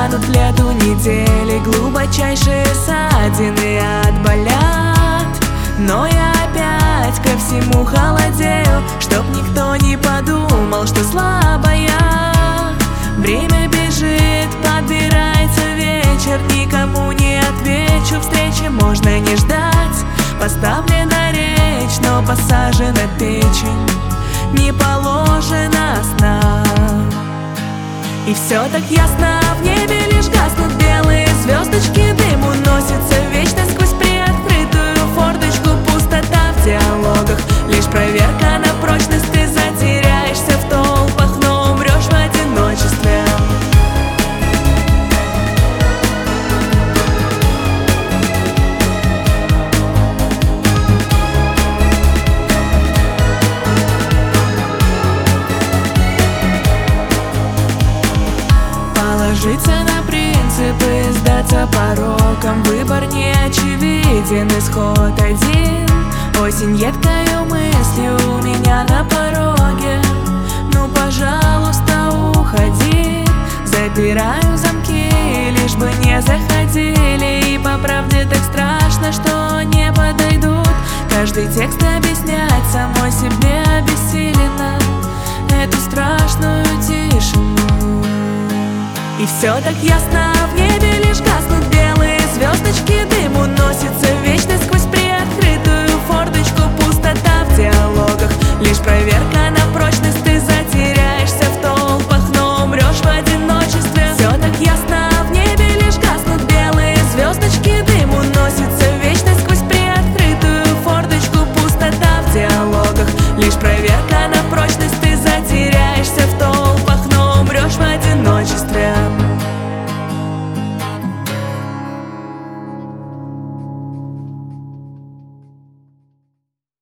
Канут в лету недели глубочайшие ссадины отболят. Но я опять ко всему холодею, чтоб никто не подумал, что слабая. Время бежит, подбирается вечер, никому не отвечу, встречи можно не ждать. Поставлена речь, но посажена печень, не положено сна. И все так ясно, в небе лишь гаснут белые звездочки, дым уносится вечно сквозь приоткрытую форточку. Пустота в диалогах, лишь проверка на прочность. Ты затеряешься в толпах, но умрешь в одиночестве. Положиться на принципы, сдаться порокам, выбор не очевиден, исход один. Осень едкою мыслью у меня на пороге. Ну, пожалуйста, уходи. Запираю замки, лишь бы не заходили. И по правде так страшно, что не подойдут. Каждый текст объяснять самой себе обессиленно эту страшную тишину. И все так ясно, в небе лишь гаснут белые звездочки, дым уносится